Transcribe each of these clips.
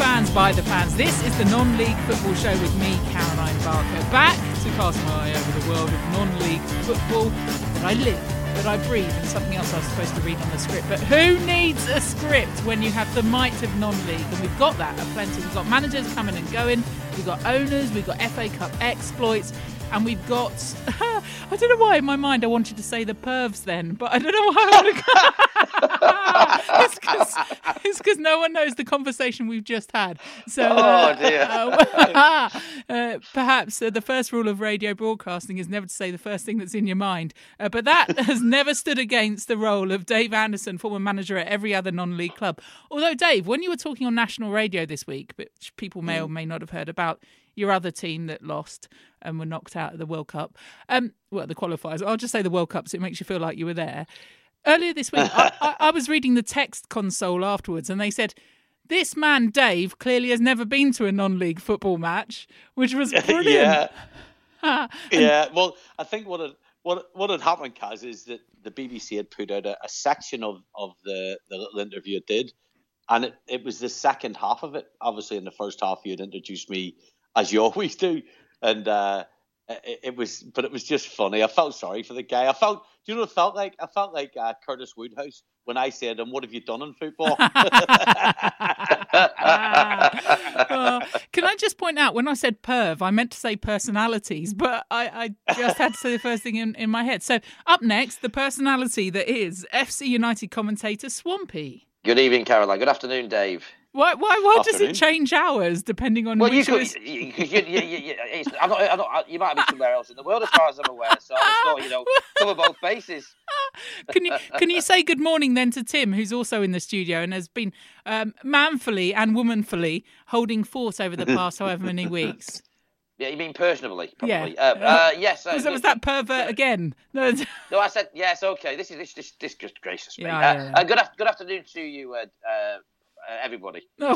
fans by the fans. This is the non-league football show with me, Caroline Barker, back to cast my eye over the world of non-league football that I live, that I breathe, and something else I was supposed to read on the script. But who needs a script when you have the might of non-league? And we've got that at plenty. We've got managers coming and going, we've got owners, we've got FA Cup exploits, and we've got, I don't know why in my mind I wanted to say the pervs then, but I don't know why I want to It's because no one knows the conversation we've just had. So, perhaps the first rule of radio broadcasting is never to say the first thing that's in your mind. But that has never stood against the role of Dave Anderson, former manager at every other non-league club. Although, Dave, when you were talking on national radio this week, which people may or may not have heard about, your other team that lost and were knocked out of the World Cup, the qualifiers, I'll just say the World Cup so it makes you feel like you were there. Earlier this week, I was reading the text console afterwards and they said, this man, Dave, clearly has never been to a non-league football match, which was brilliant. Yeah. Well, I think what had happened, Kaz, is that the BBC had put out a section of the little interview it did, and it was the second half of it. Obviously, in the first half, you had introduced me, as you always do, and it was just funny. I felt sorry for the guy. Do you know what it felt like? I felt like Curtis Woodhouse when I said, "And what have you done in football?" Can I just point out, when I said perv, I meant to say personalities, but I just had to say the first thing in my head. So up next, the personality that is FC United commentator Swampy. Good evening, Caroline. Good afternoon, Dave. Why does it change hours depending on which you might be somewhere else in the world as far as I'm aware, so I just thought, cover both bases. Can you say good morning then to Tim, who's also in the studio and has been manfully and womanfully holding fort over the past however many weeks? Yeah, you mean personally, probably. Yeah. Yes. Was that pervert again? No, I said yes. Okay, this just gracious me. Yeah. Good afternoon to you, everybody. Oh.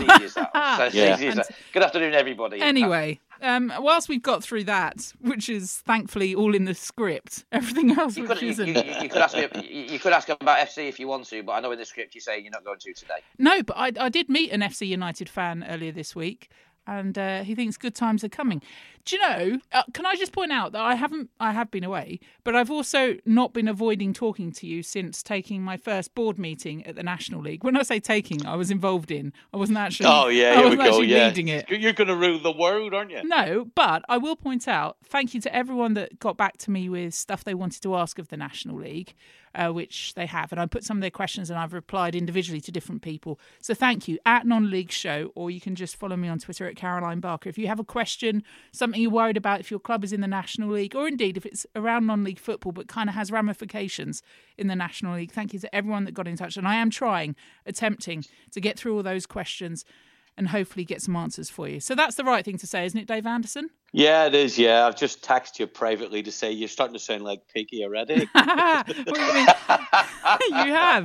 Good afternoon, everybody. Anyway, whilst we've got through that, which is thankfully all in the script, everything else you could ask about FC if you want to, but I know in the script you're saying you're not going to today. No, but I did meet an FC United fan earlier this week, and he thinks good times are coming. Do you know, can I just point out that I have been away, but I've also not been avoiding talking to you since taking my first board meeting at the National League. When I say taking, I was involved in. I wasn't actually leading it. You're going to rule the world, aren't you? No, but I will point out, thank you to everyone that got back to me with stuff they wanted to ask of the National League, which they have. And I put some of their questions and I've replied individually to different people. So thank you, at Non-League Show, or you can just follow me on Twitter at Caroline Barker. If you have a question, something you're worried about if your club is in the National League, or indeed if it's around non-league football but kind of has ramifications in the National League, thank you to everyone that got in touch. And I am attempting to get through all those questions and hopefully get some answers for you. So that's the right thing to say, isn't it, Dave Anderson? Yeah, it is, yeah. I've just texted you privately to say you're starting to sound like Peaky already. What do you mean? You have.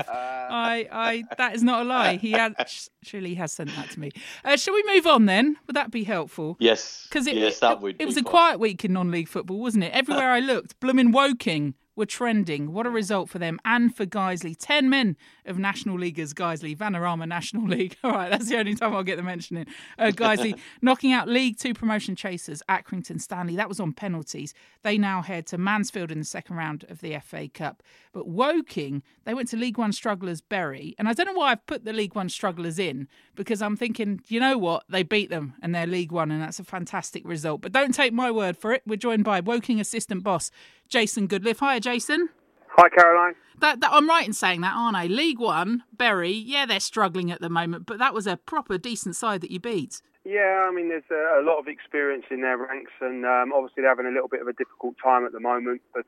That is not a lie. He surely has sent that to me. Shall we move on then? Would that be helpful? Yes. That would. It was a quiet week in non-league football, wasn't it? Everywhere I looked, blooming Woking were trending. What a result for them and for Guiseley. 10 men of National Leaguers, Guiseley, Vanarama National League. All right, that's the only time I'll get the mentioning. Guiseley knocking out League 2 promotion chasers, Accrington Stanley. That was on penalties. They now head to Mansfield in the second round of the FA Cup. But Woking, they went to League 1 strugglers Bury. And I don't know why I've put the League 1 strugglers in, because I'm thinking, you know what? They beat them and they're League 1, and that's a fantastic result. But don't take my word for it. We're joined by Woking assistant boss Jason Goodliff. Hi, Jason. Hi, Caroline. That I'm right in saying that, aren't I? League 1, Bury, yeah, they're struggling at the moment, but that was a proper decent side that you beat. Yeah, I mean, there's a lot of experience in their ranks, and obviously they're having a little bit of a difficult time at the moment. But,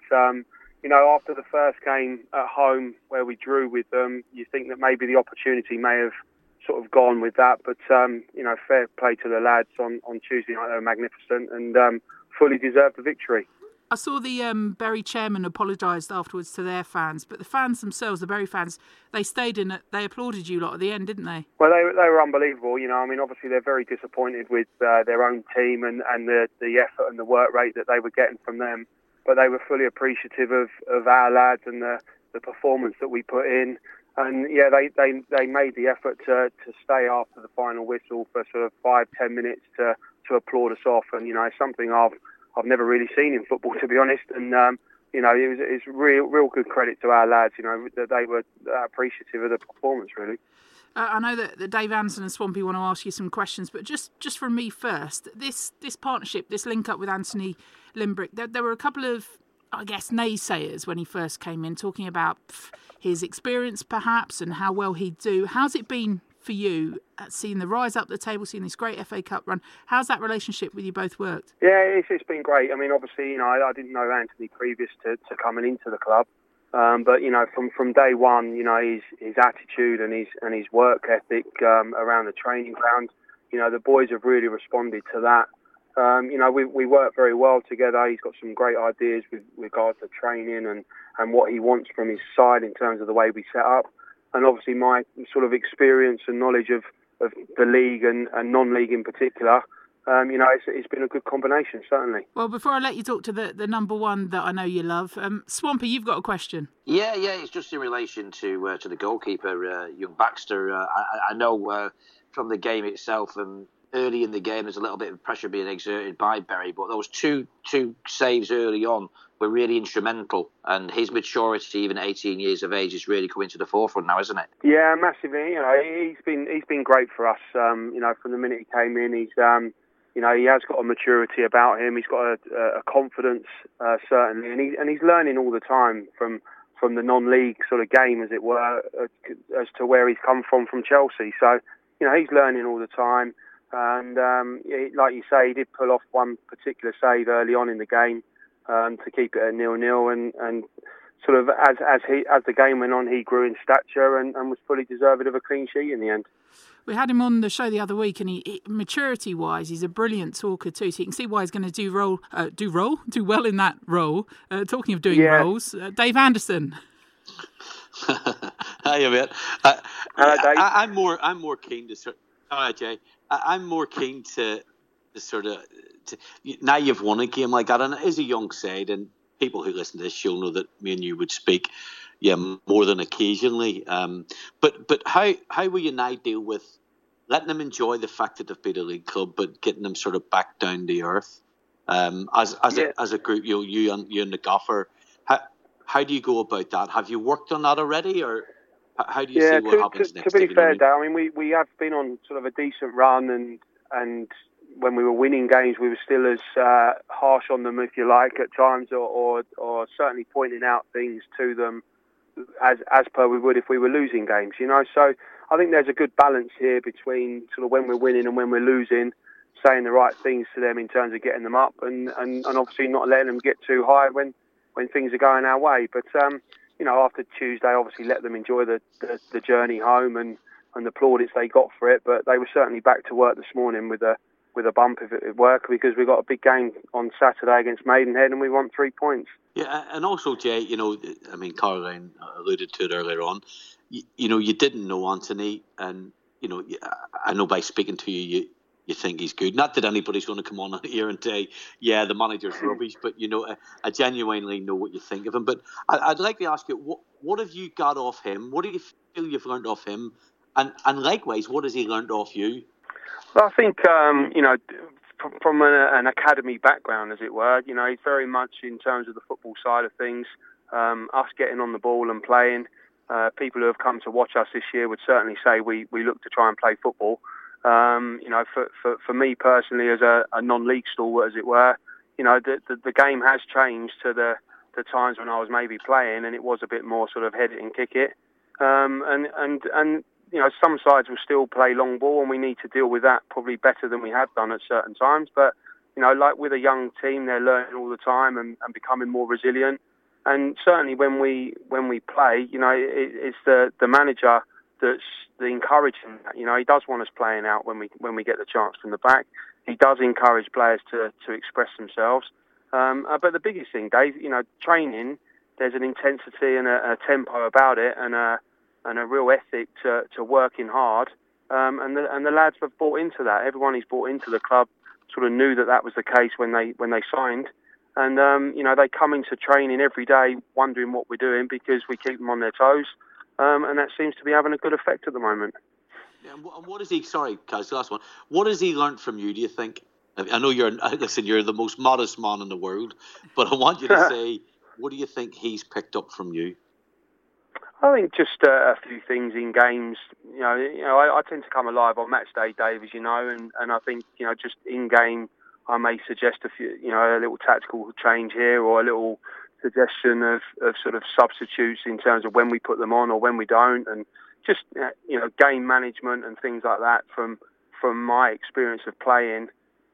after the first game at home where we drew with them, you think that maybe the opportunity may have sort of gone with that. But, fair play to the lads on Tuesday night. They were magnificent and fully deserved the victory. I saw the Bury chairman apologised afterwards to their fans, but the fans themselves, the Bury fans, they stayed in it. They applauded you lot at the end, didn't they? Well, they were unbelievable. Obviously they're very disappointed with their own team and the effort and the work rate that they were getting from them. But they were fully appreciative of our lads and the performance that we put in. And yeah, they made the effort to stay after the final whistle for sort of 5-10 minutes to applaud us off. And it's something I've never really seen in football, to be honest. And it's real good credit to our lads. That they were appreciative of the performance, really. I know that Dave Anderson and Swampy want to ask you some questions, but just from me first, this partnership, this link up with Anthony Limbrick, there were a couple of, I guess, naysayers when he first came in, talking about his experience perhaps and how well he'd do. How's it been for you seeing the rise up the table, seeing this great FA Cup run? How's that relationship with you both worked? Yeah, it's been great. I mean, obviously, I didn't know Anthony previous to coming into the club. But from day one, his attitude and his work ethic around the training ground, the boys have really responded to that. We work very well together. He's got some great ideas with regards to training and what he wants from his side in terms of the way we set up. And obviously my sort of experience and knowledge of the league and non-league in particular. It's been a good combination, certainly. Well, before I let you talk to the number one that I know you love, Swampy, you've got a question. Yeah, it's just in relation to the goalkeeper, young Baxter. I know from the game itself, early in the game, there's a little bit of pressure being exerted by Berry, but those two saves early on were really instrumental, and his maturity, even at 18 years of age, is really coming to the forefront now, isn't it? Yeah, massively. He's been great for us. From the minute he came in, he has got a maturity about him. He's got a confidence, certainly, and he's learning all the time from the non-league sort of game, as it were, as to where he's come from Chelsea. So, he's learning all the time. And like you say, he did pull off one particular save early on in the game to keep it at 0-0. And sort of as the game went on, he grew in stature and was fully deserving of a clean sheet in the end. We had him on the show the other week, and he maturity-wise, he's a brilliant talker too. So you can see why he's going to do well in that role. Talking of doing roles, Dave Anderson. Hiya, mate. Hello, Dave. I'm more keen to. All right, Jay. I'm more keen to sort of. Now you've won a game like that, and it is a young side, and people who listen to this show know that me and you would speak. Yeah, more than occasionally. But how will you now deal with letting them enjoy the fact that they've beat a league club, but getting them sort of back down to earth as a group? You and the gaffer. How do you go about that? Have you worked on that already, or how do you see what happens next? To be fair, Dave, I mean we have been on sort of a decent run, and when we were winning games, we were still as harsh on them, if you like, at times, or certainly pointing out things to them. As per we would if we were losing games, So I think there's a good balance here between sort of when we're winning and when we're losing, saying the right things to them in terms of getting them up, and obviously not letting them get too high when things are going our way. But after Tuesday, obviously let them enjoy the journey home and the plaudits they got for it. But they were certainly back to work this morning with a bump if it worked, because we got a big game on Saturday against Maidenhead and we won 3 points. Yeah, and also, Jay, Caroline alluded to it earlier on. You didn't know Anthony, and I know by speaking to you think he's good. Not that anybody's going to come on here and say, yeah, the manager's rubbish, but I genuinely know what you think of him. But I'd like to ask you, what have you got off him? What do you feel you've learned off him? And likewise, what has he learned off you? Well, I think, from an academy background, as it were, he's very much in terms of the football side of things, us getting on the ball and playing. People who have come to watch us this year would certainly say we look to try and play football. For me personally, as a non-league stalwart, as it were, the game has changed to the times when I was maybe playing, and it was a bit more sort of head it and kick it. And some sides will still play long ball, and we need to deal with that probably better than we have done at certain times. But, like with a young team, they're learning all the time and becoming more resilient. And certainly when we play, it's the manager that's the encouraging that. He does want us playing out when we get the chance from the back. He does encourage players to express themselves. But the biggest thing, Dave, training, there's an intensity and a tempo about it, and a real ethic to working hard, and the lads have bought into that. Everyone who's bought into the club sort of knew that was the case when they signed, and they come into training every day wondering what we're doing, because we keep them on their toes, and that seems to be having a good effect at the moment. Yeah, and what is he? Sorry, Kaz, last one. What has he learnt from you? Do you think? I know you're the most modest man in the world, but I want you to say, what do you think he's picked up from you? I think just a few things in games. I tend to come alive on match day, Dave, as you know, and I think just in game, I may suggest a few, a little tactical change here or a little suggestion of sort of substitutes in terms of when we put them on or when we don't, and just game management and things like that from my experience of playing.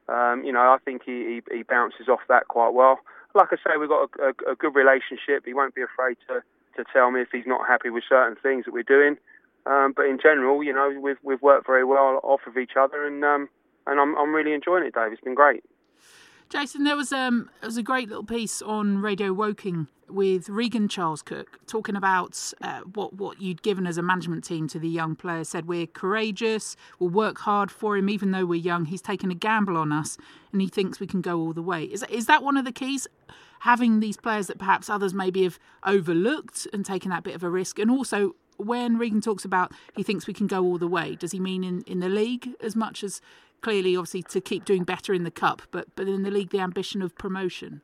I think he bounces off that quite well. Like I say, we've got a good relationship. He won't be afraid to tell me if he's not happy with certain things that we're doing. But in general, we've worked very well off of each other, and I'm really enjoying it, Dave. It's been great. Jason, there was a great little piece on Radio Woking with Regan Charles Cook talking about what you'd given as a management team to the young players. Said we're courageous, we'll work hard for him, even though we're young. He's taken a gamble on us, and he thinks we can go all the way. Is that one of the keys? Having these players that perhaps others maybe have overlooked and taken that bit of a risk, and also when Regan talks about he thinks we can go all the way, does he mean in the league as much as clearly, obviously, to keep doing better in the cup, but in the league, the ambition of promotion?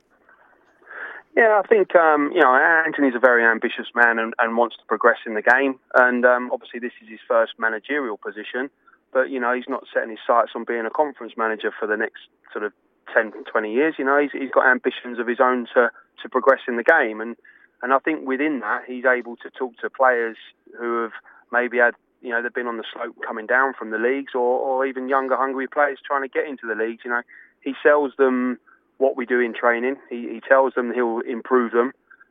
Yeah, I think Anthony's a very ambitious man and wants to progress in the game, and obviously this is his first managerial position, but he's not setting his sights on being a conference manager for the next sort of 10, 20 years. He's got ambitions of his own to progress in the game, and I think within that he's able to talk to players who have maybe had they've been on the slope coming down from the leagues, or even younger, hungry players trying to get into the leagues. He sells them what we do in training. He tells them he'll improve them.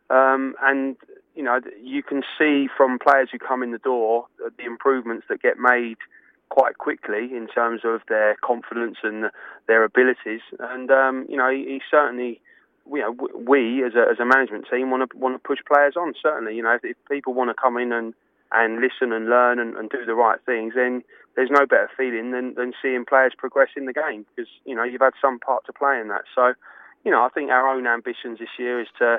And you can see from players who come in the door the improvements that get made quite quickly in terms of their confidence and their abilities. And, he certainly, we as a management team want to push players on, certainly. If people want to come in and listen and learn and do the right things, then there's no better feeling than seeing players progress in the game, because, you've had some part to play in that. So, I think our own ambitions this year is to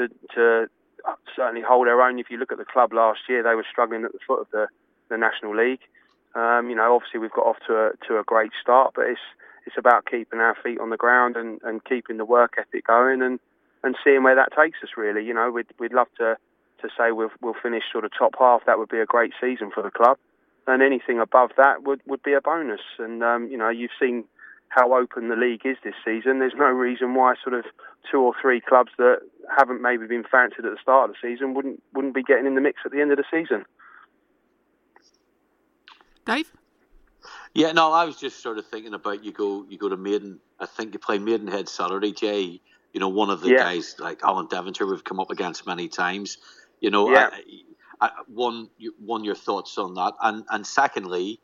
certainly hold our own. If you look at the club last year, they were struggling at the foot of the National League. Obviously we've got off to a great start, but it's about keeping our feet on the ground and keeping the work ethic going and seeing where that takes us, really. We'd love to say we'll finish sort of top half. That would be a great season for the club, and anything above that would be a bonus. And you've seen how open the league is this season. There's no reason why sort of 2 or 3 clubs that haven't maybe been fancied at the start of the season wouldn't be getting in the mix at the end of the season. Dave? Yeah, no, I was just sort of thinking about you go to Maiden. I think you play Maidenhead Saturday, Jay. One of the guys like Alan Devonshire we've come up against many times. One, your thoughts on that, and secondly,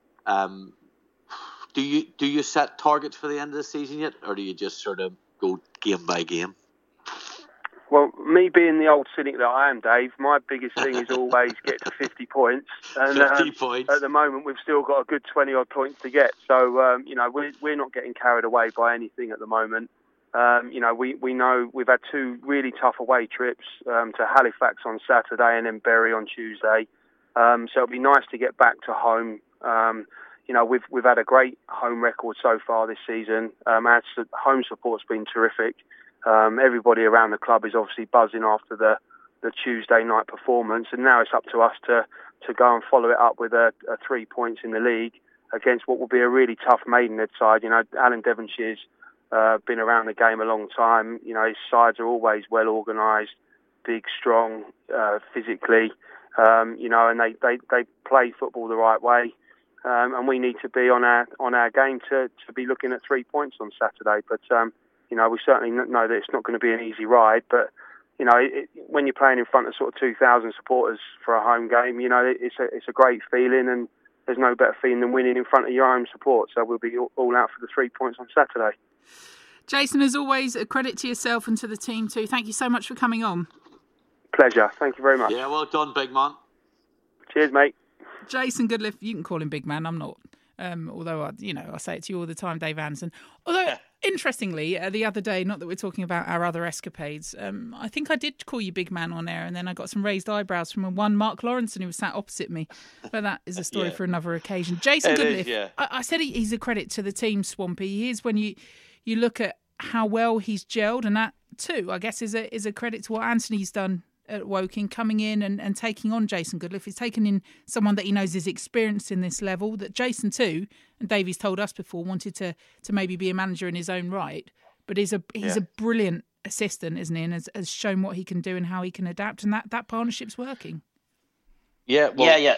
do you set targets for the end of the season yet, or do you just sort of go game by game? Well, me being the old cynic that I am, Dave, my biggest thing is always get to 50 points. And 50 points. At the moment, we've still got a good 20-odd points to get. So, we're not getting carried away by anything at the moment. We know we've had 2 really tough away trips to Halifax on Saturday and then Bury on Tuesday. So it'll be nice to get back to home. We've had a great home record so far this season. Our home support's been terrific. Everybody around the club is obviously buzzing after the Tuesday night performance, and now it's up to us to go and follow it up with a 3 points in the league against what will be a really tough Maidenhead side. Alan Devonshire's been around the game a long time. His sides are always well organised, big, strong, physically, and they play football the right way. And we need to be on our game to be looking at 3 points on Saturday. But we certainly know that it's not going to be an easy ride. But when you're playing in front of sort of 2,000 supporters for a home game, it's a great feeling, and there's no better feeling than winning in front of your own support. So we'll be all out for the 3 points on Saturday. Jason, as always, a credit to yourself and to the team too. Thank you so much for coming on. Pleasure. Thank you very much. Yeah, well done, big man. Cheers, mate. Jason Goodliff, you can call him big man. I'm not. Although I say it to you all the time, Dave Anderson. Although Interestingly, the other day, not that we're talking about our other escapades, I think I did call you big man on air, and then I got some raised eyebrows from one Mark Lawrenson who was sat opposite me. But that is a story for another occasion. Jason Goodliff, I said he's a credit to the team, Swampy. He is when you look at how well he's gelled, and that too, I guess, is a credit to what Anthony's done at Woking, coming in and taking on Jason Goodliff. He's taken in someone that he knows is experienced in this level, that Jason too, and Davies told us before, wanted to maybe be a manager in his own right. But he's a brilliant assistant, isn't he? And has shown what he can do and how he can adapt, and that partnership's working. Yeah, well, yeah.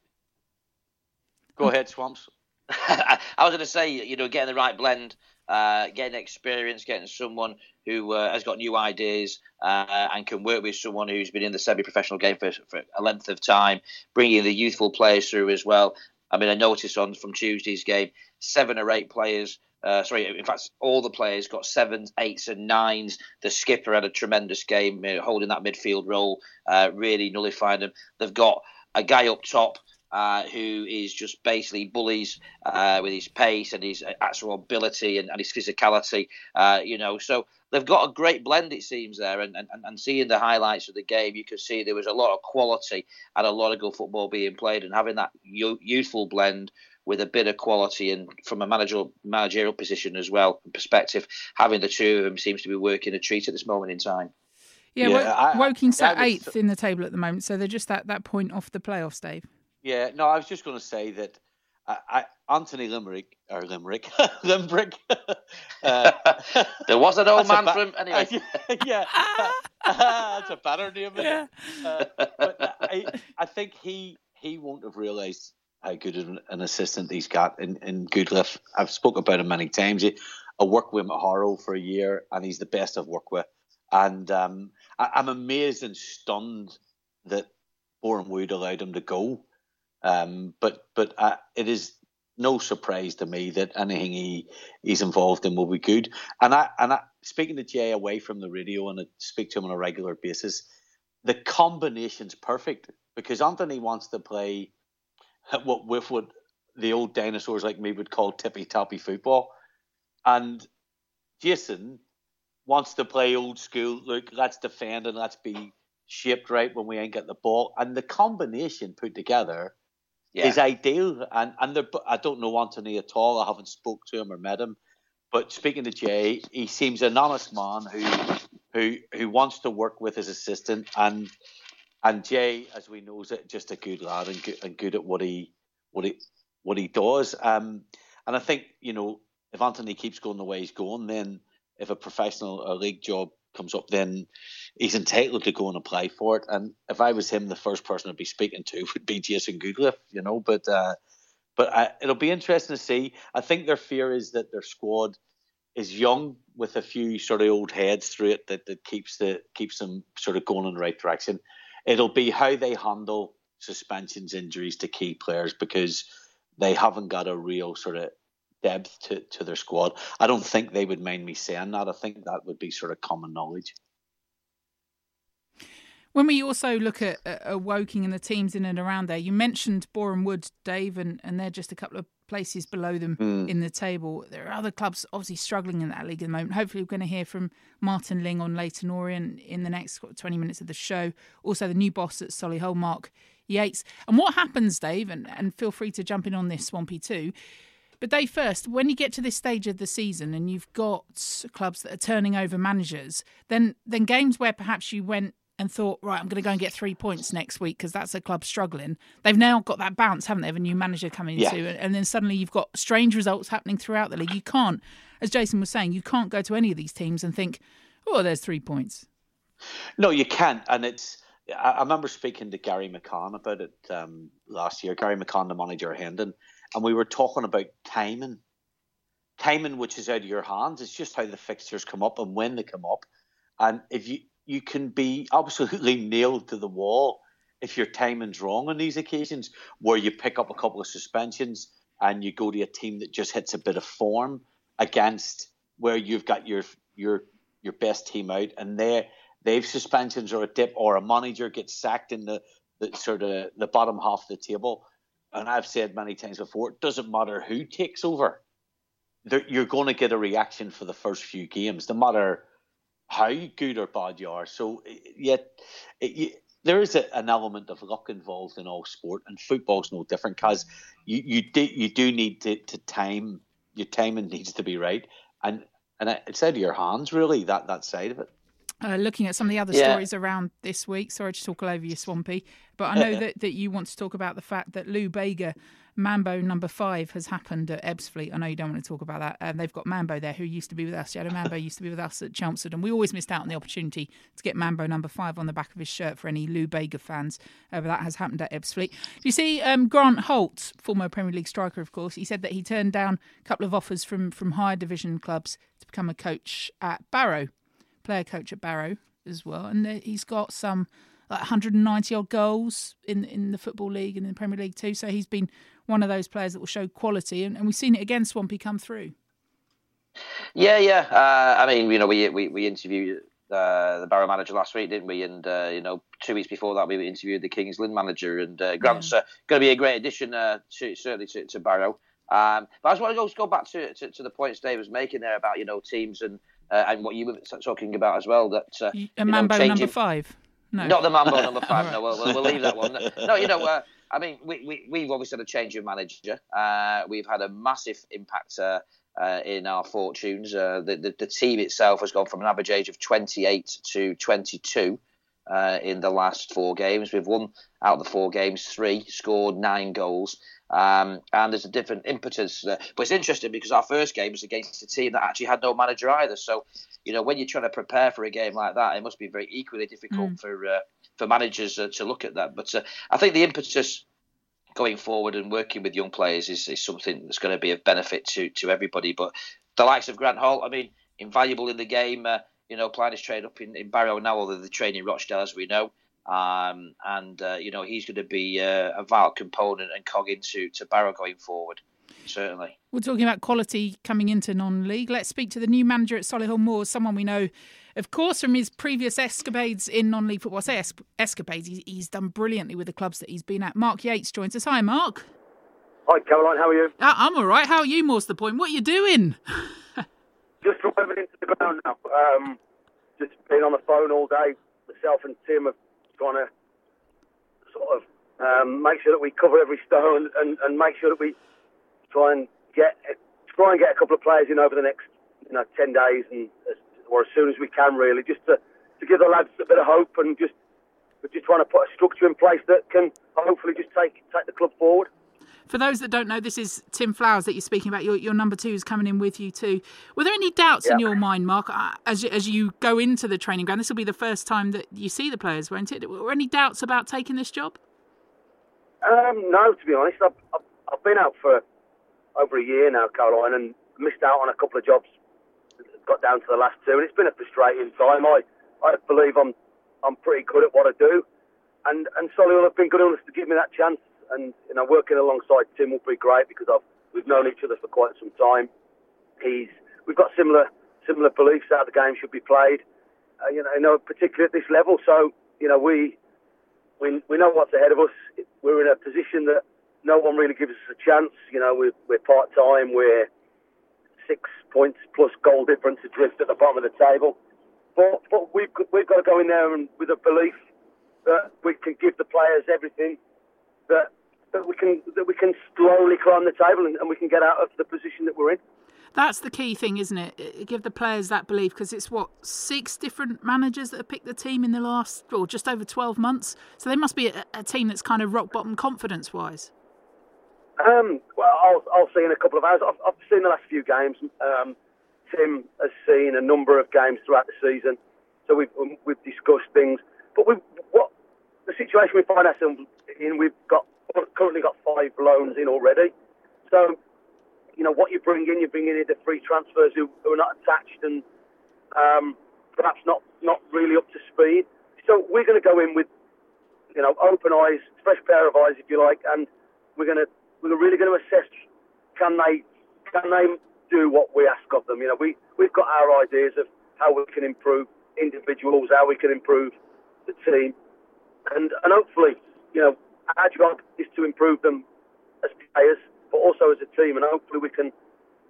Go ahead, Swamps. I was going to say, getting the right blend, getting experience, getting someone who has got new ideas and can work with someone who's been in the semi-professional game for a length of time, bringing the youthful players through as well. I mean, I noticed from Tuesday's game, 7 or 8 players, in fact, all the players got 7s, 8s and 9s. The skipper had a tremendous game, holding that midfield role, really nullifying them. They've got a guy up top who is just basically bullies with his pace and his actual ability and his physicality, So they've got a great blend, it seems, there. And seeing the highlights of the game, you could see there was a lot of quality and a lot of good football being played. And having that youthful blend with a bit of quality and from a managerial position as well, perspective, having the two of them seems to be working a treat at this moment in time. Yeah, Woking sat 8th in the table at the moment, so they're just that point off the playoffs, Dave. Yeah, no, I was just going to say that Anthony Limerick. Limbrick. There was an old man from anyway. Yeah, that's a better name. Yeah. But I think he won't have realised how good an assistant he's got in Goodliff. I've spoken about him many times. I worked with him at Harrow for a year, and he's the best I've worked with. And I'm amazed and stunned that Boreham Wood allowed him to go. But it is no surprise to me that anything he's involved in will be good. And I speaking to Jay away from the radio, and I speak to him on a regular basis, the combination's perfect because Anthony wants to play what the old dinosaurs like me would call tippy-tappy football, and Jason wants to play old school. Look, let's defend and let's be shaped right when we ain't get the ball, and the combination put together is ideal. And I don't know Anthony at all. I haven't spoke to him or met him. But speaking to Jay, he seems an honest man who wants to work with his assistant. And Jay, as we know, is just a good lad and good at what he does. And I think, if Anthony keeps going the way he's going, then if a professional or league job comes up, then he's entitled to go and apply for it. And if I was him, the first person I'd be speaking to would be Jason Goodliff, But it'll be interesting to see. I think their fear is that their squad is young with a few sort of old heads through it that keeps them sort of going in the right direction. It'll be how they handle suspensions, injuries to key players, because they haven't got a real sort of depth to their squad. I don't think they would mind me saying that. I think that would be sort of common knowledge. When we also look at Woking and the teams in and around there, you mentioned Boreham Wood, Dave, and they're just a couple of places below them in the table. There are other clubs obviously struggling in that league at the moment. Hopefully we're going to hear from Martin Ling on Leyton Orient in the next 20 minutes of the show. Also the new boss at Solihull, Mark Yates. And what happens, Dave, and feel free to jump in on this, Swampy, too. But Dave, first, when you get to this stage of the season and you've got clubs that are turning over managers, then games where perhaps you went and thought, right, I'm going to go and get 3 points next week because that's a club struggling. They've now got that bounce, haven't they, of a new manager coming into, and then suddenly you've got strange results happening throughout the league. You can't, as Jason was saying, you can't go to any of these teams and think, oh, there's 3 points. No, you can't. And I remember speaking to Gary McCann about it last year. Gary McCann, the manager of Hendon, and we were talking about timing, which is out of your hands. It's just how the fixtures come up and when they come up. And if you can be absolutely nailed to the wall if your timing's wrong on these occasions, where you pick up a couple of suspensions and you go to a team that just hits a bit of form against where you've got your best team out, and they've suspensions or a dip, or a manager gets sacked in the sort of the bottom half of the table. And I've said many times before, it doesn't matter who takes over. you're going to get a reaction for the first few games, no matter how good or bad you are. So there is an element of luck involved in all sport, and football's no different, because you do need to time. Your timing needs to be right, and it's out of your hands, really, that side of it. Looking at some of the other stories around this week, sorry to talk all over you, Swampy, but I know that you want to talk about the fact that Lou Bega, Mambo number 5, has happened at Ebbsfleet. I know you don't want to talk about that. They've got Mambo there, who used to be with us. Shadow Mambo used to be with us at Chelmsford, and we always missed out on the opportunity to get Mambo number 5 on the back of his shirt for any Lou Bega fans. But that has happened at Ebbsfleet. You see, Grant Holt, former Premier League striker, of course, he said that he turned down a couple of offers from higher division clubs to become a coach at Barrow. Player coach at Barrow as well, and he's got some 190 odd goals in the Football League and in the Premier League too. So he's been one of those players that will show quality, and we've seen it again, Swampy, come through. Yeah. I mean, we interviewed the Barrow manager last week, didn't we? And 2 weeks before that, we interviewed the Kings Lynn manager, and Grant's going to be a great addition to Barrow. But I just want to go back to the points Dave was making there about teams and what you were talking about as well. That Mambo number 5. No, not the Mambo number 5. Right. No, we'll leave that one. No, I mean, we've obviously had a change of manager. We've had a massive impact in our fortunes. The team itself has gone from an average age of 28 to 22 in the last 4 games. We've won out of the 4 games 3, scored 9 goals. And there's a different impetus. But it's interesting because our first game was against a team that actually had no manager either. So, when you're trying to prepare for a game like that, it must be very equally difficult for managers to look at that. But I think the impetus going forward and working with young players is something that's going to be of benefit to everybody. But the likes of Grant Holt, I mean, invaluable in the game. Playing his trade up in Barrow now, although they're training in Rochdale, as we know. He's going to be a vital component and cog into Barrow going forward, certainly. We're talking about quality coming into non-league. Let's speak to the new manager at Solihull Moors, someone we know, of course, from his previous escapades in non-league football. I say escapades, he's done brilliantly with the clubs that he's been at. Mark Yates joins us. Hi, Mark. Hi, Caroline. How are you? I'm all right. How are you, more's the point? What are you doing? Just driving into the ground now. Just been on the phone all day. Myself and Tim have trying to sort of make sure that we cover every stone and make sure that we try and get a couple of players in over the next 10 days or as soon as we can, really, just to give the lads a bit of hope, and we're just trying to put a structure in place that can hopefully just take the club forward. For those that don't know, this is Tim Flowers that you're speaking about. Your number 2 is coming in with you too. Were there any doubts in your mind, Mark, as you go into the training ground? This will be the first time that you see the players, won't it? Were there any doubts about taking this job? No, to be honest. I've been out for over a year now, Caroline, and missed out on a couple of jobs. Got down to the last 2, and it's been a frustrating time. I believe I'm pretty good at what I do, and Solihull have been good enough to give me that chance. And working alongside Tim will be great because we've known each other for quite some time. We've got similar beliefs how the game should be played, particularly at this level. So we know what's ahead of us. We're in a position that no one really gives us a chance. We're part time. We're 6 points plus goal difference adrift at the bottom of the table. But we've got to go in there and with a belief that we can give the players everything. That we can slowly climb the table and we can get out of the position that we're in. That's the key thing, isn't it? Give the players that belief, because it's 6 different managers that have picked the team in the last, just over 12 months. So they must be a team that's kind of rock bottom confidence wise. Well, I'll see in a couple of hours. I've seen the last few games. Tim has seen a number of games throughout the season, so we've discussed things. But the situation we find ourselves in, we've currently got 5 loans in already. So, what you bring in either free transfers who are not attached and perhaps not really up to speed. So we're going to go in with, open eyes, fresh pair of eyes, if you like, and we're really going to assess can they do what we ask of them. We've got our ideas of how we can improve individuals, how we can improve the team, and hopefully, our job is to improve them as players, but also as a team, and hopefully we can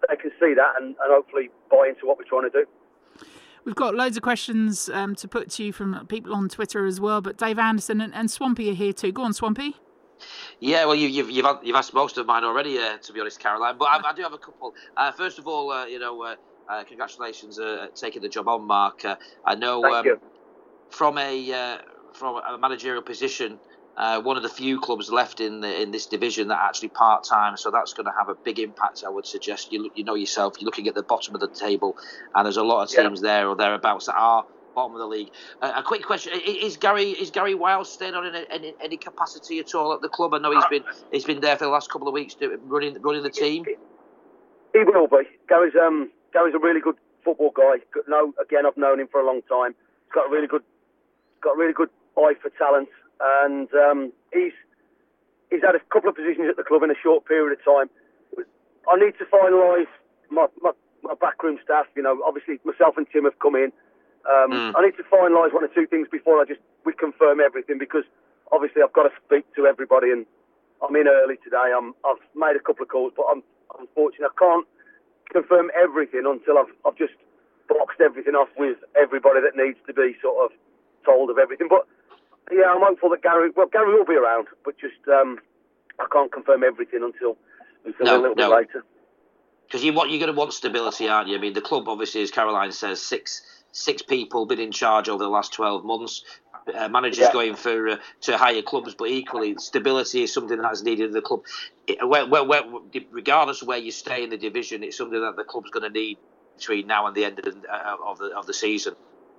they can see that and hopefully buy into what we're trying to do. We've got loads of questions to put to you from people on Twitter as well, but Dave Anderson and Swampy are here too. Go on, Swampy. Yeah, well, you've asked most of mine already, to be honest, Caroline. But I do have a couple. First of all, congratulations taking the job on, Mark. I know Thank you. From a managerial position, one of the few clubs left in this division that are actually part-time, so that's going to have a big impact, I would suggest. You know yourself, you're looking at the bottom of the table, and there's a lot of teams there or thereabouts that are bottom of the league. A quick question: Is Gary Wiles staying on in any capacity at all at the club? I know he's been there for the last couple of weeks running the team. He will be. Gary's a really good football guy. Again, I've known him for a long time. He's got a really good eye for talent, and he's had a couple of positions at the club in a short period of time. I need to finalise my backroom staff. Obviously myself and Tim have come in. I need to finalise one or two things before we confirm everything, because obviously I've got to speak to everybody, and I'm in early today. I've made a couple of calls, but unfortunately I can't confirm everything until I've just boxed everything off with everybody that needs to be sort of told of everything. But yeah, I'm hopeful that Gary will be around, but just I can't confirm everything until a little bit later. Because you're going to want stability, aren't you? I mean, the club obviously, as Caroline says, six people been in charge over the last 12 months. Managers going to higher clubs, but equally stability is something that's needed in the club. Regardless of where you stay in the division, it's something that the club's going to need between now and the end of the season.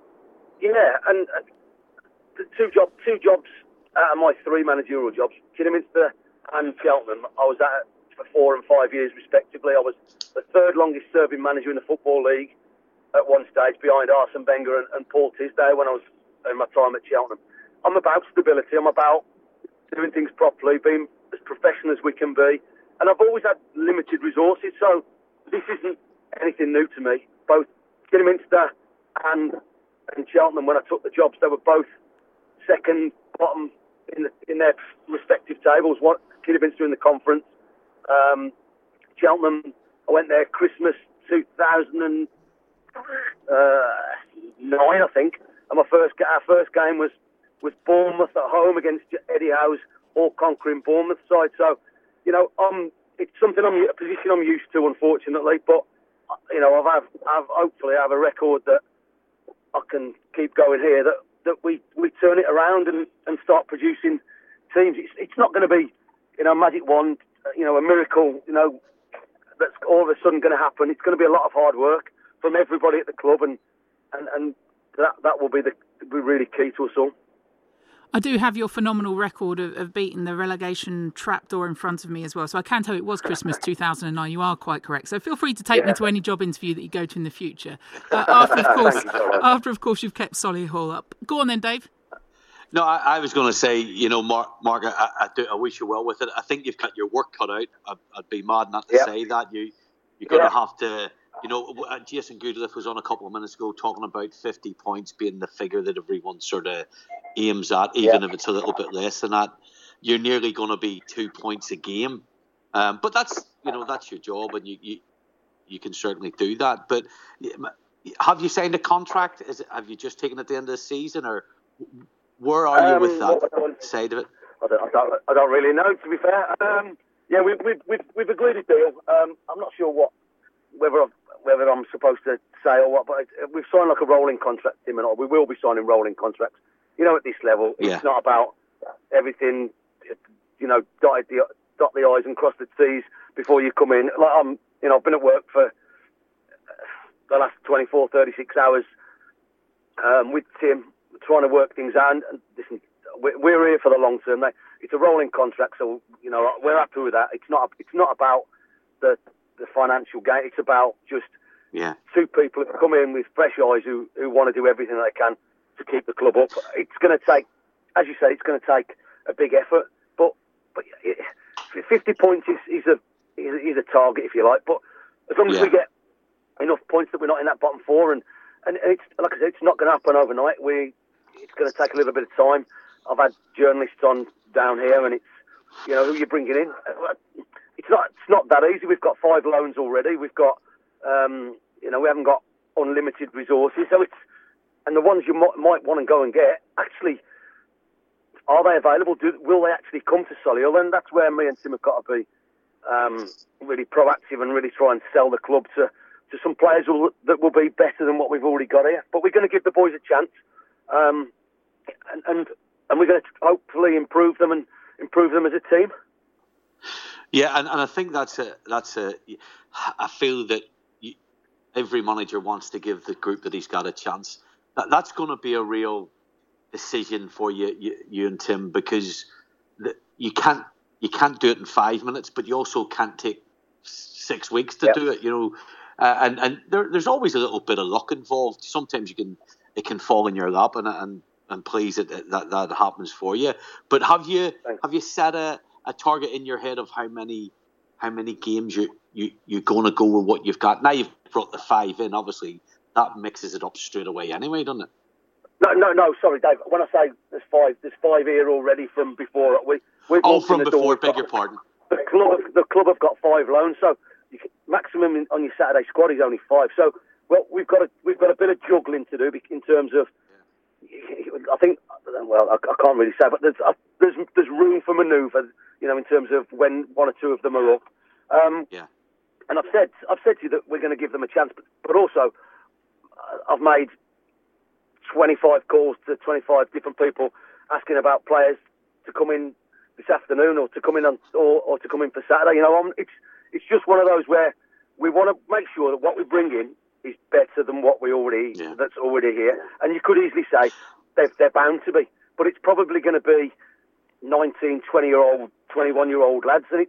Yeah, and the two jobs out of my three managerial jobs, Kidderminster and Cheltenham, I was at for 4 and 5 years respectively. I was the third longest serving manager in the Football League at one stage, behind Arsene Wenger and Paul Tisdale when I was in my time at Cheltenham. I'm about stability. I'm about doing things properly, being as professional as we can be. And I've always had limited resources, so this isn't anything new to me. Both Kidderminster and Cheltenham, when I took the jobs, they were both second bottom in their respective tables. Kidderminster in the conference. Cheltenham, I went there Christmas 2009, I think. And our first game was Bournemouth at home against Eddie Howe's all-conquering Bournemouth side. So, it's something a position I'm used to, unfortunately. But I've hopefully have a record that I can keep going here. That we turn it around and start producing teams. It's not going to be magic wand, a miracle, that's all of a sudden going to happen. It's going to be a lot of hard work from everybody at the club, and that will be really key to us all. I do have your phenomenal record of beating the relegation trapdoor in front of me as well. So I can tell it was Christmas 2009. You are quite correct. So feel free to take me to any job interview that you go to in the future. After, of course, you've kept Solihull up. Go on then, Dave. No, I was going to say, Mark, I wish you well with it. I think you've got your work cut out. I'd be mad not to say that. You're going to have to... Jason Goodliff was on a couple of minutes ago talking about 50 points being the figure that everyone sort of aims at, even if it's a little bit less than that. You're nearly going to be 2 points a game. But that's your job, and you can certainly do that. But have you signed a contract? Have you just taken it at the end of the season, or where are you with that side of it? I don't really know, to be fair. We've agreed a deal. I'm not sure whether I'm supposed to say or what, but we've signed like a rolling contract, Tim and I. We will be signing rolling contracts. At this level, it's not about everything, dot the I's and cross the T's before you come in. Like I've been at work for the last 24, 36 hours with Tim, trying to work things out. And listen, we're here for the long term. It's a rolling contract, so we're happy with that. It's not about the financial gain. It's about just two people who come in with fresh eyes who want to do everything they can to keep the club up. It's going to take, as you say, a big effort. But 50 points is a target, if you like. But as long as we get enough points that we're not in that bottom four, and it's like I said, it's not going to happen overnight. It's going to take a little bit of time. I've had journalists on down here, and it's who you're bringing in. it's not that easy. We've got 5 loans already. We've got, we haven't got unlimited resources. So and the ones you might want to go and get, actually, are they available? Will they actually come to Solihull? And that's where me and Tim have got to be really proactive and really try and sell the club to some players that will be better than what we've already got here. But we're going to give the boys a chance, and we're going to hopefully improve them as a team. Yeah, and I think I feel that every manager wants to give the group that he's got a chance. That's going to be a real decision for you and Tim, because you can't do it in 5 minutes, but you also can't take 6 weeks to do it. And there's always a little bit of luck involved. Sometimes it can fall in your lap, and please that happens for you. But have you set a target in your head of how many games you're going to go with what you've got? Now you've brought the 5 in, obviously that mixes it up straight away anyway, doesn't it? No, sorry, Dave. When I say there's 5 here already from before. From before, beg your pardon. The club have got 5 loans, so maximum on your Saturday squad is only 5. So, well, we've got a bit of juggling to do in terms of. I think, well, I can't really say, but there's room for manoeuvre, in terms of when 1 or 2 of them are up. And I've said to you that we're going to give them a chance, but also I've made 25 calls to 25 different people asking about players to come in this afternoon or to come in or to come in for Saturday. It's just one of those where we want to make sure that what we bring in is better than what that's already here. And you could easily say they're bound to be, but it's probably going to be 19, 20-year-old, 21-year-old lads, and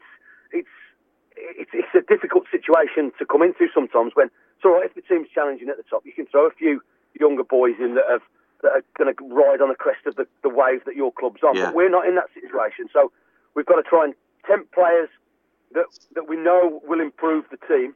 it's a difficult situation to come into sometimes. When it's all right if the team's challenging at the top, you can throw a few younger boys in that are going to ride on the crest of the wave that your club's on. But we're not in that situation, so we've got to try and tempt players that we know will improve the team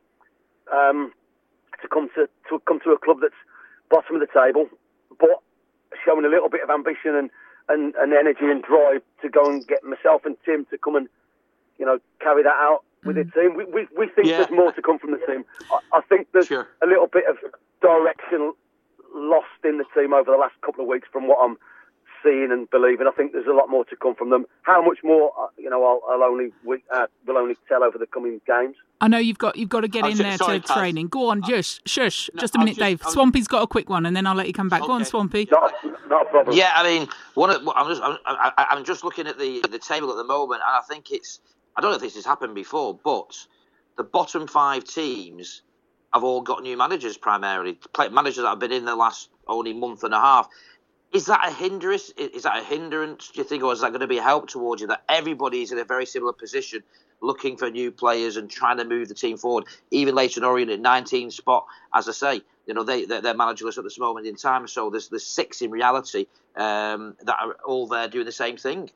to come to a club that's bottom of the table, but showing a little bit of ambition and energy and drive to go and get myself and Tim to come and carry that out with the team. We think there's more to come from the team. I think there's a little bit of direction lost in the team over the last couple of weeks from what I'm seeing and believing. I think there's a lot more to come from them. How much more, we'll only tell over the coming games. I know you've got to get in there to training. Go on, shush. Just a minute, Dave. Swampy's got a quick one, and then I'll let you come back. Okay. Go on, Swampy. Not a problem. Yeah, I mean, I'm just looking at the table at the moment, and I think I don't know if this has happened before, but the bottom 5 teams have all got new managers primarily, managers that have been in the last only month and a half. Is that a hindrance? Do you think, or is that going to be a help towards you that everybody's in a very similar position, looking for new players and trying to move the team forward? Even Leyton Orient at 19th spot, as I say, they're managerless at this moment in time. So there's 6 in reality that are all there doing the same thing.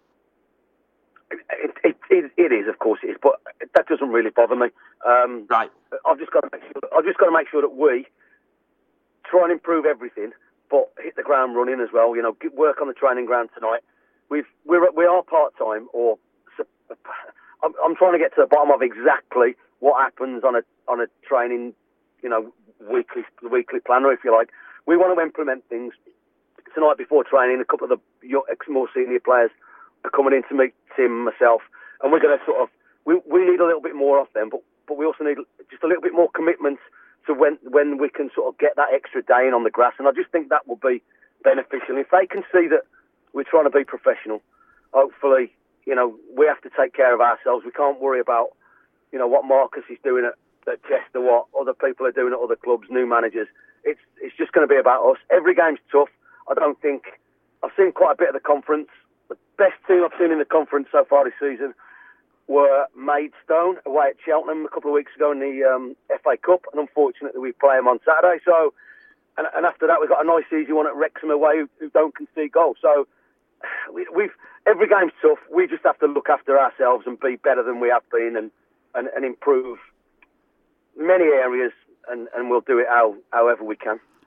It is, of course it is, but that doesn't really bother me. Right. I've just got to make sure that we try and improve everything, but hit the ground running as well. Work on the training ground tonight. We are part time, or I'm trying to get to the bottom of exactly what happens on a training, weekly planner, if you like. We want to implement things tonight before training. A couple of the more senior players are coming in to meet Tim, myself, and we're going to sort of we need a little bit more off them, but we also need just a little bit more commitment to when we can sort of get that extra day in on the grass, and I just think that will be beneficial. If they can see that we're trying to be professional, hopefully, we have to take care of ourselves. We can't worry about, what Marcus is doing at Chester, what other people are doing at other clubs, new managers. It's just going to be about us. Every game's tough. I've seen quite a bit of the conference. The best team I've seen in the conference so far this season were Maidstone away at Cheltenham a couple of weeks ago in the FA Cup, and unfortunately we play them on Saturday. So, and after that we've got a nice easy one at Wrexham away who don't concede goals. So every game's tough. We just have to look after ourselves and be better than we have been and improve many areas, and we'll do it however we can.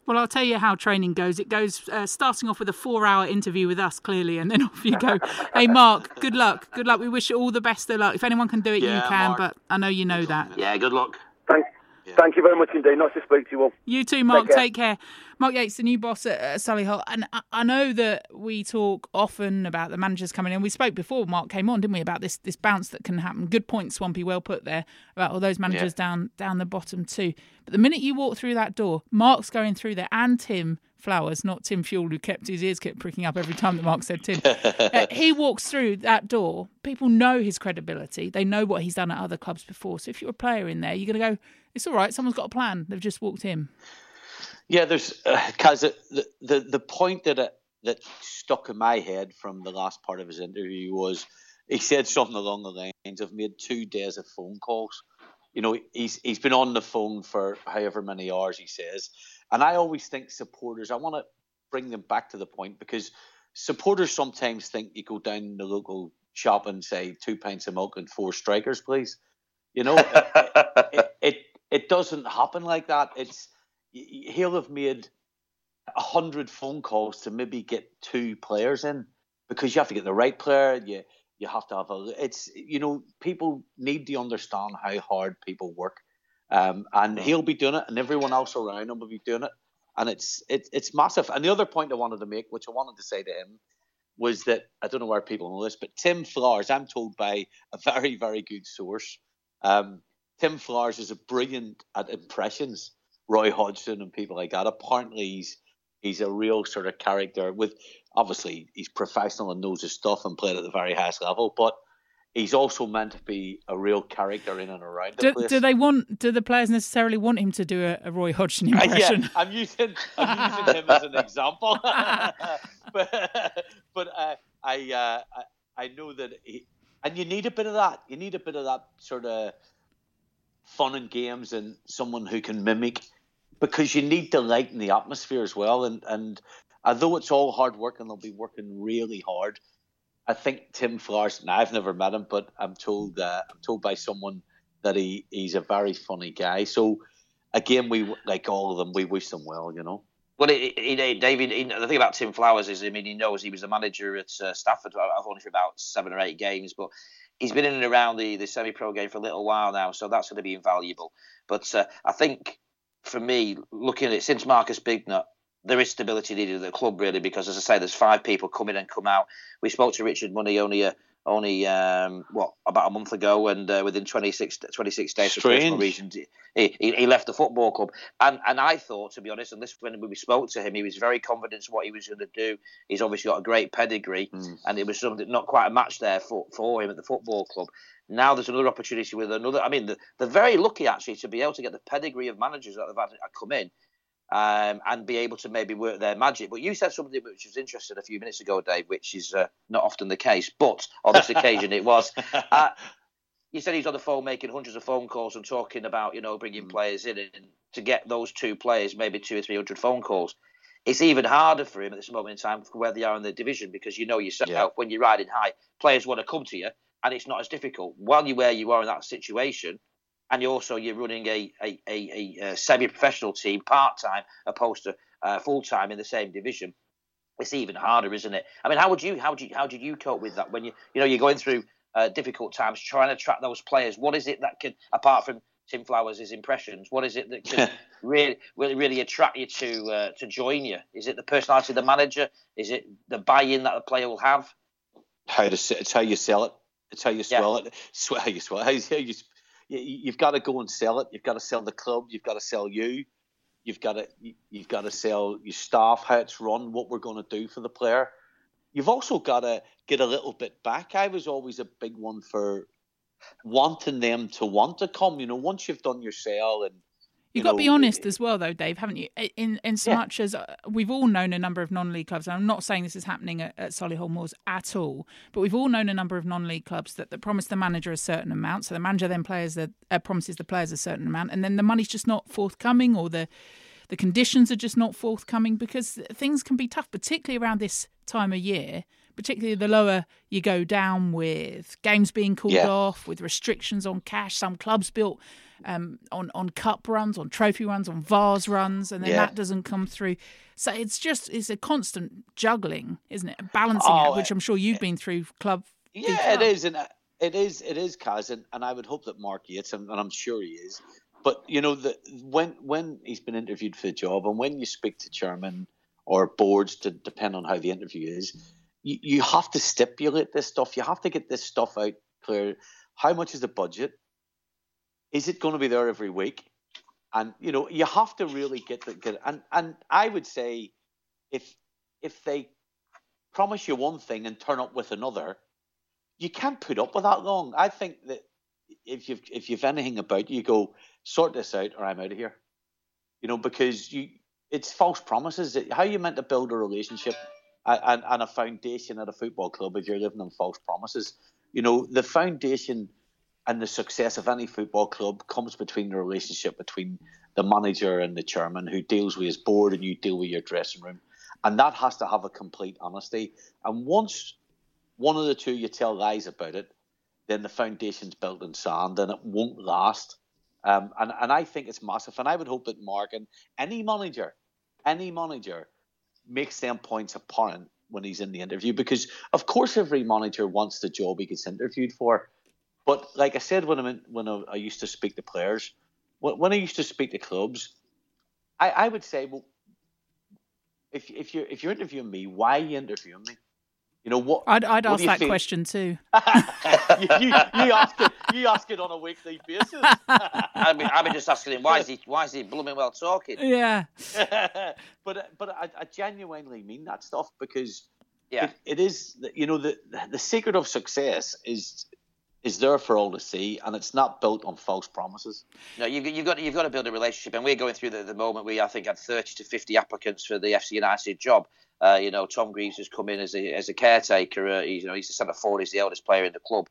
Well, I'll tell you how training goes. It goes starting off with a 4-hour interview with us, clearly, and then off you go. Hey, Mark, good luck. Good luck. We wish you all the best of luck. If anyone can do it, you can, Mark. But I know you know that. Yeah, good luck. Thank you very much indeed. Nice to speak to you all. You too, Mark. Take care. Mark Yates, the new boss at Solihull. And I know that we talk often about the managers coming in. We spoke before Mark came on, didn't we, about this bounce that can happen. Good point, Swampy, well put there, about all those managers down the bottom too. But the minute you walk through that door, Mark's going through there, and Tim Flowers, not Tim Fuel, who kept his ears kept pricking up every time that Mark said Tim. He walks through that door. People know his credibility. They know what he's done at other clubs before. So if you're a player in there, you're going to go, it's all right, someone's got a plan. They've just walked in. Yeah, there's because the point that stuck in my head from the last part of his interview was he said something along the lines of made 2 days of phone calls. You know, he's been on the phone for however many hours, he says. And I always think supporters, I want to bring them back to the point, because supporters sometimes think you go down the local shop and say 2 pints of milk and 4 strikers, please. You know, it doesn't happen like that. He'll have made 100 phone calls to maybe get 2 players in, because you have to get the right player. You have to have people need to understand how hard people work. And he'll be doing it, and everyone else around him will be doing it, and it's massive. And the other point I wanted to make, which I wanted to say to him, was that I don't know where people know this, but Tim Flowers, I'm told by a very, very good source, Tim Flowers is brilliant at impressions, Roy Hodgson and people like that. Apparently he's a real sort of character. With obviously he's professional and knows his stuff and played at the very highest level, but he's also meant to be a real character in and around the place. Do the players necessarily want him to do a Roy Hodgson impression? Yeah, I'm using him as an example. but I know that and you need a bit of that. You need a bit of that sort of fun and games and someone who can mimic, because you need to lighten the atmosphere as well. And although it's all hard work and they'll be working really hard, I think Tim Flowers, now I've never met him, but I'm told by someone that he's a very funny guy. So again, we, like all of them, we wish them well, you know. Well, David, the thing about Tim Flowers is, I mean, he knows he was the manager at Stafford. I've only for about 7 or 8 games, but he's been in and around the semi-pro game for a little while now, so that's going to be invaluable. But I think, for me, looking at it, since Marcus Bignot, there is stability needed at the club, really, because, as I say, there's 5 people come in and come out. We spoke to Richard Money only about a month ago, and within 26 days for personal reasons, he left the football club. And I thought, to be honest, and this when we spoke to him, he was very confident in what he was going to do. He's obviously got a great pedigree, and it was something not quite a match there for him at the football club. Now there's another opportunity with another. I mean, they're very lucky actually to be able to get the pedigree of managers that have come in. And be able to maybe work their magic. But you said something which was interesting a few minutes ago, Dave, which is not often the case, but on this occasion it was. You said he's on the phone making hundreds of phone calls and talking about, bringing players in, and to get those 2 players, maybe 200 or 300 phone calls. It's even harder for him at this moment in time for where they are in the division, because you know yourself, when you're riding high, players want to come to you, and it's not as difficult. While you're where you are in that situation, and you're running a semi-professional team part-time opposed to full-time in the same division. It's even harder, isn't it? I mean, how did you cope with that when you're going through difficult times, trying to attract those players? What is it that can, apart from Tim Flowers' impressions, what is it that can really attract you to join you? Is it the personality of the manager? Is it the buy-in that the player will have? It's how you sell it. It's how you swell it. It's how you swell it. You've got to go and sell it. You've got to sell the club. You've got to sell you. You've got to sell your staff, how it's run, what we're going to do for the player. You've also got to get a little bit back. I was always a big one for wanting them to want to come. Once you've done your sale and You've got to be honest as well, though, Dave, haven't you? In so much as we've all known a number of non-league clubs, and I'm not saying this is happening at Solihull Moors at all, but we've all known a number of non-league clubs that promise the manager a certain amount. So the manager then promises the players a certain amount, and then the money's just not forthcoming, or the conditions are just not forthcoming, because things can be tough, particularly around this time of year. particularly the lower you go down, with games being called off, with restrictions on cash. Some clubs built on cup runs, on trophy runs, on Vase runs, and then that doesn't come through. So it's a constant juggling, isn't it? Balancing it, which I'm sure you've been through, club. Yeah, it is, and it is, Kaz, and I would hope that Mark Yates, and I'm sure he is. But when he's been interviewed for the job, and when you speak to chairman or boards, to depend on how the interview is, you have to stipulate this stuff. You have to get this stuff out clear. How much is the budget? Is it going to be there every week? And you have to really get and I would say if they promise you one thing and turn up with another, you can't put up with that long. I think that if you've anything about you, go sort this out or I'm out of here. Because it's false promises. How are you meant to build a relationship and a foundation at a football club if you're living on false promises? The foundation and the success of any football club comes between the relationship between the manager and the chairman, who deals with his board and you deal with your dressing room. And that has to have a complete honesty. And once one of the two you tell lies about it, then the foundation's built in sand and it won't last. And I think it's massive. And I would hope that Mark and any manager makes them points apparent when he's in the interview. Because, of course, every manager wants the job he gets interviewed for. But like I said, when I used to speak to players, when I used to speak to clubs, I would say, well, if you're interviewing me, why are you interviewing me? What? I'd ask that question too. you ask it on a weekly basis. I'd be just asking him why is he blooming well talking? Yeah. but I genuinely mean that stuff, because it is the secret of success is there for all to see, and it's not built on false promises. No, you've got to build a relationship, and we're going through the moment. I think had 30 to 50 applicants for the FC United job. Tom Greaves has come in as a caretaker. He's a centre forward. He's the eldest player in the club,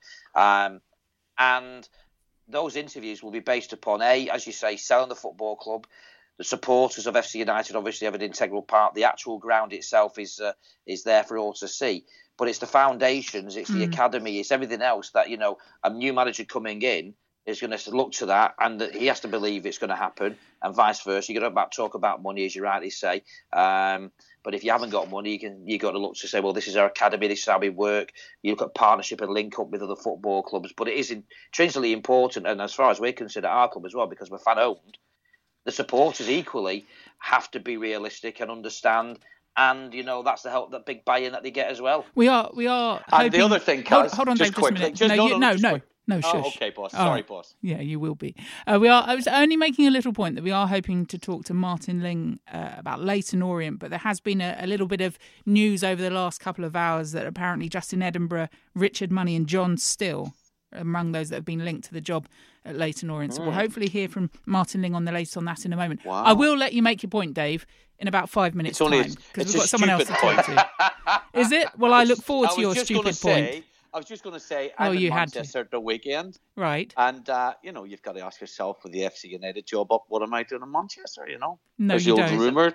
and those interviews will be based upon as you say, selling the football club. The supporters of FC United obviously have an integral part. The actual ground itself is there for all to see. But it's the foundations, it's the academy, it's everything else that, a new manager coming in is going to look to that, and he has to believe it's going to happen, and vice versa. You've got to talk about money, as you rightly say. But if you haven't got money, you've got to look to say, well, this is our academy, this is how we work. You look at partnership and link up with other football clubs. But it is intrinsically important, and as far as we're concerned, our club as well, because we're fan-owned, the supporters equally have to be realistic and understand. And that's the help, that big buy-in that they get as well. We are. And the other thing, Kaz, hold on, just Dave, quickly. Just a minute. No, shush. Oh, okay, boss. Sorry, boss. Yeah, you will be. I was only making a little point that we are hoping to talk to Martin Ling about Leyton Orient, but there has been a little bit of news over the last couple of hours that apparently Justin Edinburgh, Richard Money and John Still are among those that have been linked to the job at Leyton Orient. So we'll hopefully hear from Martin Ling on the latest on that in a moment. Wow. I will let you make your point, Dave, in about 5 minutes' time, because we've got someone else to talk to. Is it? Well, I look forward to your stupid point. I was just going to say, I'm in Manchester the weekend. Right. And, you've got to ask yourself, with the FC United job up, what am I doing in Manchester, No, there's you the don't. old rumour.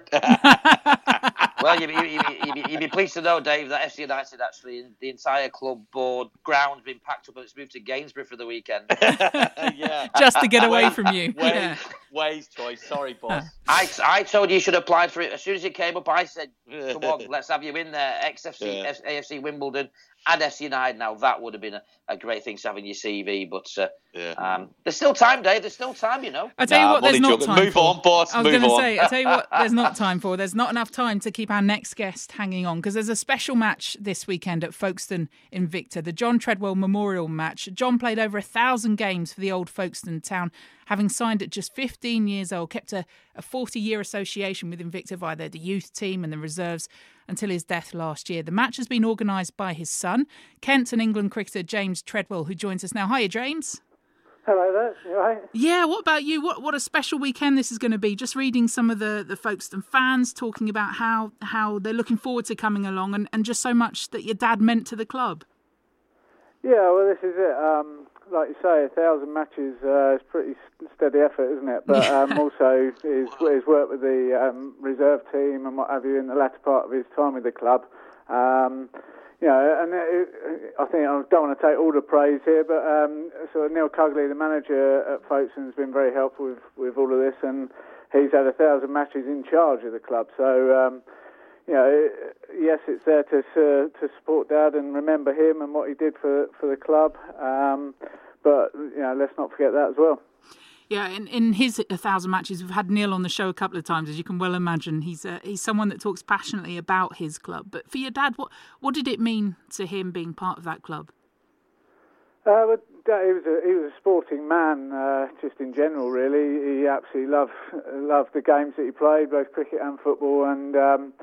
Well, you'd be pleased to know, Dave, that FC United actually, the entire club board ground's been packed up and it's moved to Gainsborough for the weekend. Yeah. Just to get away from you. Way's choice. Sorry, boss. I told you should have applied for it. As soon as it came up, I said, come on, let's have you in there. AFC Wimbledon and FC United. Now, that would have been a great thing to have in your CV. But there's still time, Dave. There's still time, I tell you what, there's not time Move on, boss. I was going to say, I tell you what, there's not time for. There's not enough time to keep our next guest hanging on, because there's a special match this weekend at Folkestone Invicta, the John Treadwell Memorial Match. John played over 1,000 games for the old Folkestone town, having signed at just 15 years old, kept a 40-year association with Invicta via the youth team and the reserves until his death last year. The match has been organised by his son, Kent, and England cricketer James Treadwell, who joins us now. Hiya, James. Hello there, you all right? Yeah, what about you? What a special weekend this is going to be. Just reading some of the Folkestone fans talking about how they're looking forward to coming along, and just so much that your dad meant to the club. Yeah, well, this is it. Like you say, 1,000 matches is pretty steady effort, isn't it? But also his work with the reserve team and what have you in the latter part of his time with the club. and I think I don't want to take all the praise here, but sort of Neil Cugley, the manager at Folkestone, has been very helpful with all of this, and he's had 1,000 matches in charge of the club. So, yes, it's there to support Dad and remember him and what he did for the club. But let's not forget that as well. Yeah, in his 1,000 matches, we've had Neil on the show a couple of times, as you can well imagine. He's someone that talks passionately about his club. But for your dad, what did it mean to him being part of that club? Well, Dad, he was a sporting man, just in general, really. He absolutely loved the games that he played, both cricket and football, and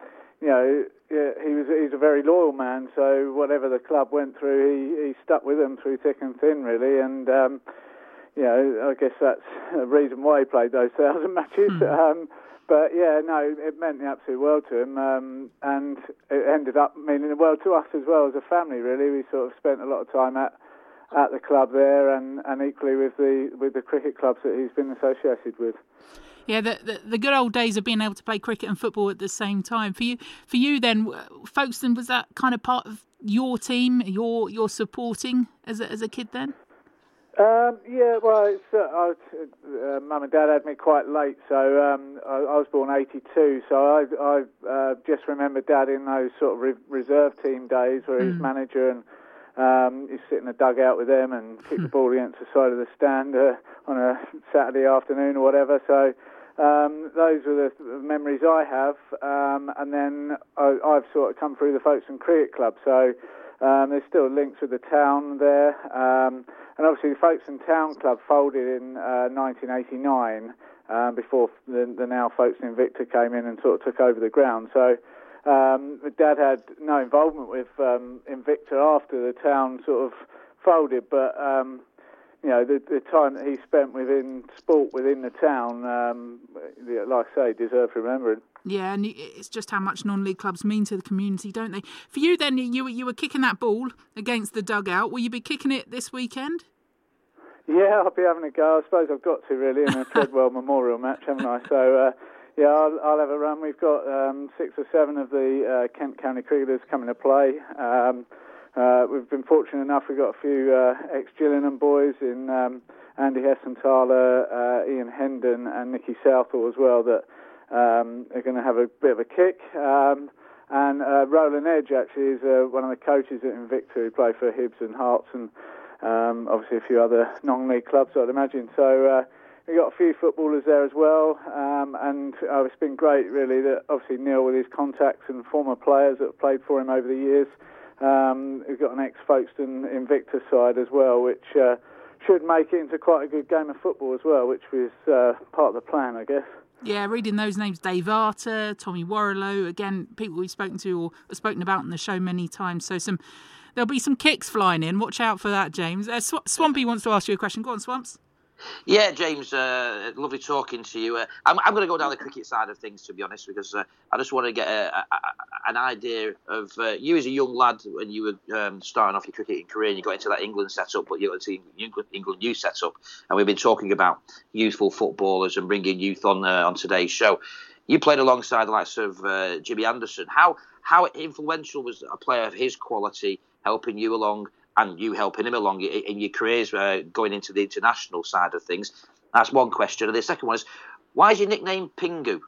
he's a very loyal man. So whatever the club went through, he stuck with them through thick and thin, really, and. I guess that's a reason why he played those 1,000 matches. But it meant the absolute world to him, and it ended up meaning the world to us as well as a family. Really, we sort of spent a lot of time at the club there, and equally with the cricket clubs that he's been associated with. Yeah, the good old days of being able to play cricket and football at the same time. For you then, Folkestone, was that kind of part of your team, your supporting as a kid then? Mum and Dad had me quite late, so I was born 82, so I just remember Dad in those sort of reserve team days where he was manager, and you sit in the dugout with them and kick the ball against the side of the stand on a Saturday afternoon or whatever. So those are the memories I have, and then I've sort of come through the Folkestone Cricket Club, so there's still links with the town there. And obviously the Folkestone Town Club folded in 1989 before the now Folkestone Invicta came in and sort of took over the ground. So Dad had no involvement with Invicta after the town sort of folded, but the time that he spent within sport within the town, like I say, deserves remembering. Yeah, and it's just how much non-league clubs mean to the community, don't they? For you then, you were kicking that ball against the dugout. Will you be kicking it this weekend? Yeah, I'll be having a go. I suppose I've got to, really, in a Treadwell Memorial match, haven't I? So, I'll have a run. We've got 6 or 7 of the Kent County cricketers coming to play. We've been fortunate enough, we've got a few ex-Gillingham boys in Andy Hessenthaler, Ian Hendon and Nicky Southall as well that are going to have a bit of a kick. And Roland Edge actually is one of the coaches at Invicta who play for Hibs and Hearts and obviously a few other non-league clubs, I'd imagine. So we've got a few footballers there as well, and it's been great really that obviously Neil with his contacts and former players that have played for him over the years. We've got an ex-Folkestone Invicta side as well, which should make it into quite a good game of football as well, which was part of the plan, I guess. Yeah, reading those names, Dave Arter, Tommy Warrilow, again, people we've spoken to or spoken about on the show many times. So there'll be some kicks flying in. Watch out for that, James. Swampy wants to ask you a question. Go on, Swamps. Yeah, James, lovely talking to you. I'm going to go down the cricket side of things, to be honest, because I just want to get an idea of you as a young lad when you were starting off your cricketing career and you got into that England setup, but you got into England youth setup, and we've been talking about youthful footballers and bringing youth on today's show. You played alongside the likes of Jimmy Anderson. How influential was a player of his quality helping you along, and you helping him along in your careers going into the international side of things? That's one question. And the second one is, why is your nickname Pingu?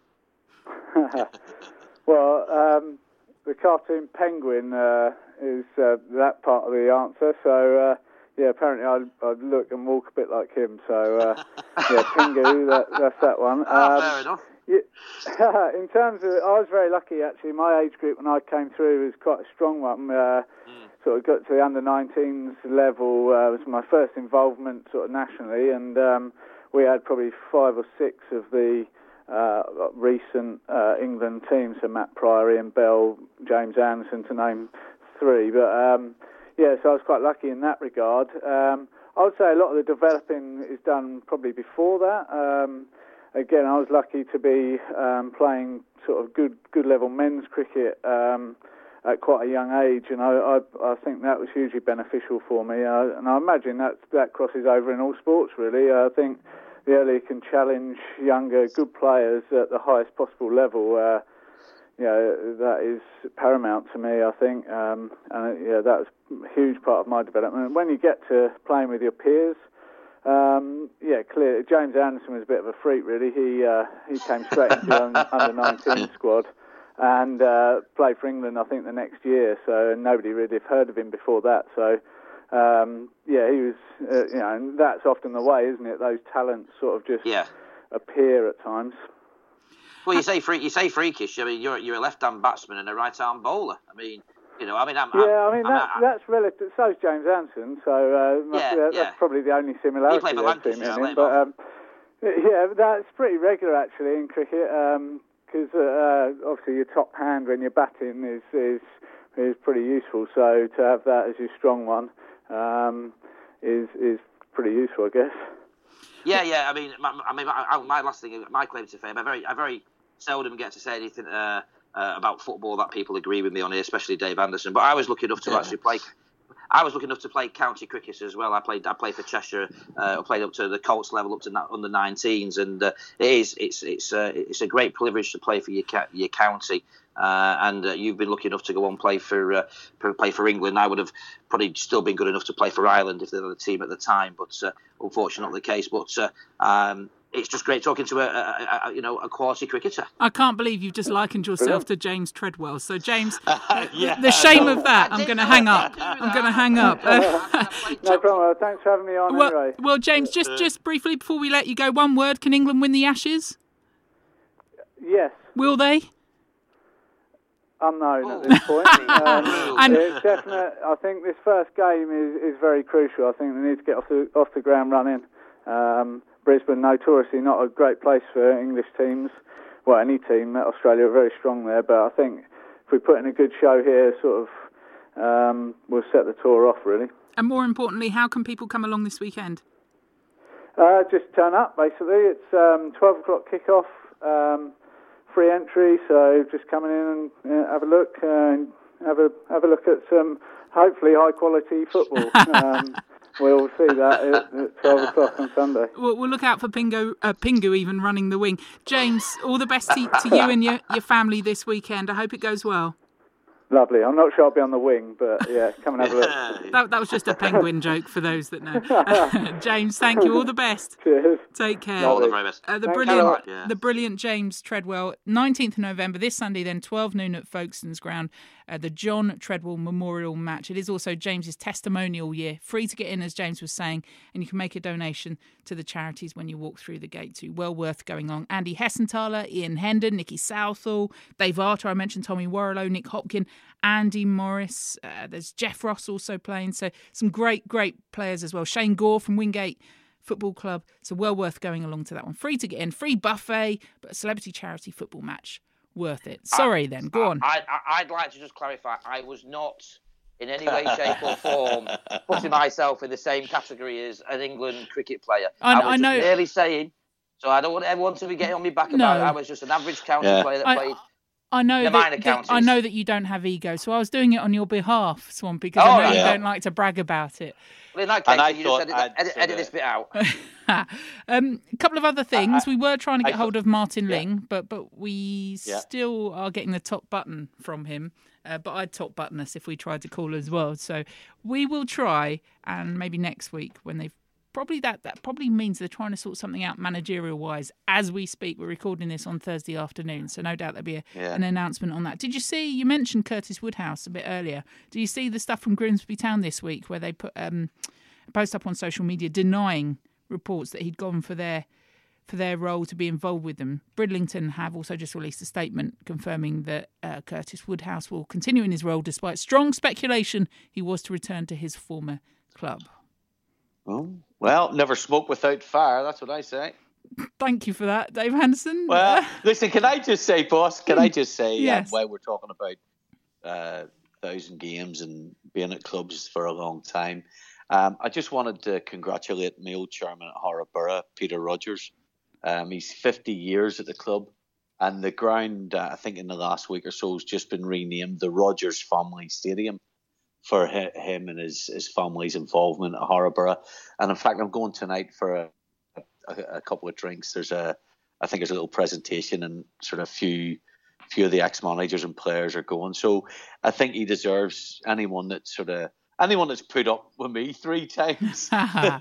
Well, the cartoon Penguin is that part of the answer. So, apparently I look and walk a bit like him. So, Pingu, that's that one. Fair enough. Yeah, in terms of, I was very lucky actually. My age group when I came through was quite a strong one. Sort of got to the under-19s level. It was my first involvement sort of nationally, and we had probably 5 or 6 of the recent England teams, so Matt Priory and Bell, James Anderson to name 3. But so I was quite lucky in that regard. I would say a lot of the developing is done probably before that. Again, I was lucky to be playing sort of good level men's cricket at quite a young age, and I think that was hugely beneficial for me. And I imagine that crosses over in all sports, really. I think the earlier you can challenge younger, good players at the highest possible level, that is paramount to me, I think, and that's a huge part of my development. And when you get to playing with your peers, clearly James Anderson was a bit of a freak, really. He came straight into the under-19 squad and played for England, I think, the next year. So nobody really had heard of him before that. So he was, and that's often the way, isn't it? Those talents sort of just appear at times. Well, you say freakish. I mean, you're a left-hand batsman and a right-arm bowler. I mean, that's relative. So's James Anderson. So that's probably the only similarity. He played for Lancashire, but that's pretty regular actually in cricket. Because obviously your top hand when you're batting is pretty useful. So to have that as your strong one is pretty useful, I guess. Yeah. I mean, my last thing, my claim to fame. I very seldom get to say anything about football that people agree with me on here, especially Dave Anderson. But I was lucky enough to actually play. I was lucky enough to play county cricket as well. I played for Cheshire. I played up to the Colts level, up to under 19s, and it's a great privilege to play for your county. And you've been lucky enough to go on play for England. I would have probably still been good enough to play for Ireland if they were the team at the time, but unfortunately not the case. But it's just great talking to a quality cricketer. I can't believe you've just likened yourself to James Treadwell. So James, the shame of that. I'm going to hang up. No problem. Thanks for having me on. Anyway. Well, James, just briefly before we let you go, one word: can England win the Ashes? Yes. Will they? Unknown at this point. It's definite. I think this first game is very crucial. I think they need to get off the ground running. Brisbane, notoriously not a great place for English teams. Well, any team. Australia are very strong there, but I think if we put in a good show here, sort of, we'll set the tour off, really. And more importantly, how can people come along this weekend? Just turn up, basically. It's 12 o'clock kickoff. Free entry, so just coming in and have a look and have a look at some hopefully high quality football. We'll see that at 12 o'clock on Sunday. We'll look out for Pingu even running the wing. James, all the best to you and your family this weekend. I hope it goes well. Lovely. I'm not sure I'll be on the wing, but yeah, come and have a look. That was just a penguin joke for those that know. James, thank you. All the best. Cheers. Take care. All the very best. The brilliant James Treadwell. 19th November, this Sunday, then 12 noon at Folkestones Ground. The John Treadwell Memorial Match. It is also James's testimonial year. Free to get in, as James was saying, and you can make a donation to the charities when you walk through the gate too. Well worth going on. Andy Hessenthaler, Ian Hendon, Nicky Southall, Dave Arter, I mentioned Tommy Warrilow, Nick Hopkin, Andy Morris. There's Jeff Ross also playing. So some great players as well. Shane Gore from Wingate Football Club. So well worth going along to that one. Free to get in, free buffet, but a celebrity charity football match. Worth it. Sorry, go on. I'd like to just clarify. I was not in any way, shape or form putting myself in the same category as an England cricket player. I was just merely saying, so I don't want everyone to be getting on me back about it. I was just an average county player that played. I know that you don't have ego, so I was doing it on your behalf, Swampy, because I know you don't like to brag about it. Well, in that case, you just edit this bit out. A couple of other things. We were trying to get hold of Martin Ling, but we still are getting the top button from him. But I'd top button us if we tried to call as well. So we will try, and maybe next week when they've that probably means they're trying to sort something out managerial-wise as we speak. We're recording this on Thursday afternoon, so no doubt there'll be an announcement on that. Did you see, you mentioned Curtis Woodhouse a bit earlier. Do you see the stuff from Grimsby Town this week where they put a post up on social media denying reports that he'd gone for their role to be involved with them? Bridlington have also just released a statement confirming that Curtis Woodhouse will continue in his role despite strong speculation he was to return to his former club. Oh, well, never smoke without fire. That's what I say. Thank you for that, Dave Henderson. Well, listen, can I just say, boss, yes. While we're talking about 1,000 games and being at clubs for a long time, I just wanted to congratulate my old chairman at Harrogate, Peter Rogers. He's 50 years at the club, and the ground, I think in the last week or so, has just been renamed the Rogers Family Stadium for him and his family's involvement at Harrogate. And in fact, I'm going tonight for a couple of drinks. I think there's a little presentation and sort of a few a few of the ex-managers and players are going. So I think he deserves anyone that's put up with me 3 times